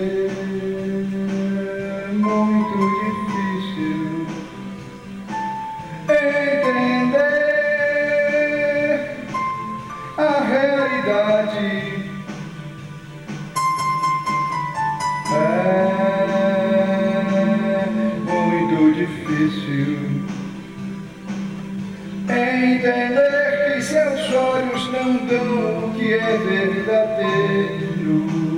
muito difícil entender a realidade. É muito difícil entender que seus olhos não dão o que é verdadeiro.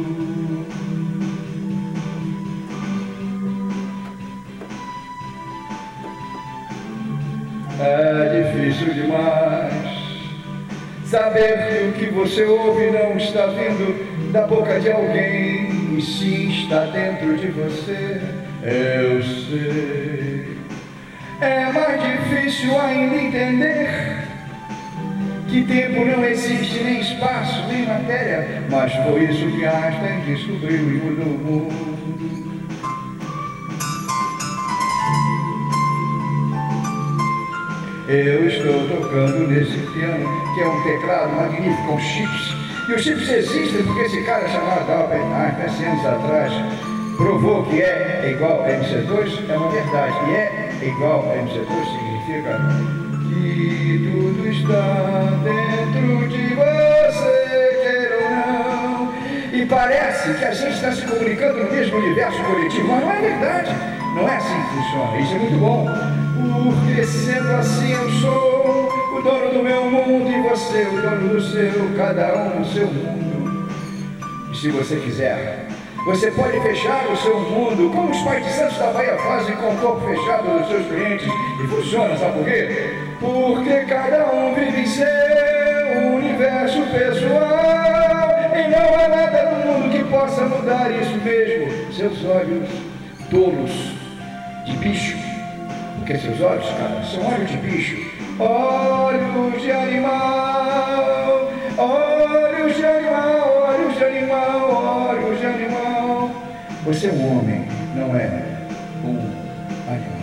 É difícil demais saber que o que você ouve não está vindo da boca de alguém, e sim está dentro de você. Eu sei. É mais difícil ainda entender que tempo não existe, nem espaço, nem matéria, mas foi isso que Einstein descobriu e mudou o mundo. Eu estou tocando nesse piano, que é um teclado magnífico com chips. E os chips existem porque esse cara chamado Albert Einstein, 100 anos atrás, provou que é igual a MC2, é uma verdade. E é igual a MC2 significa que tudo está dentro de você, queira ou não. E parece que a gente está se comunicando no mesmo universo coletivo, mas não é verdade. Não é assim que funciona, isso é muito bom. Porque sendo assim eu sou o dono do meu mundo e você o dono do seu, cada um no seu mundo. E se você quiser, você pode fechar o seu mundo, como os pais de santos da Bahia fazem com o corpo fechado dos seus clientes. E funciona, sabe por quê? Porque cada um vive em seu universo pessoal. E não há nada no mundo que possa mudar isso mesmo. Seus olhos tolos de bicho. Porque seus olhos, cara, são olhos de bicho. Olhos de animal, olhos de animal, olhos de animal, olhos de animal. Você é um homem, não é um animal.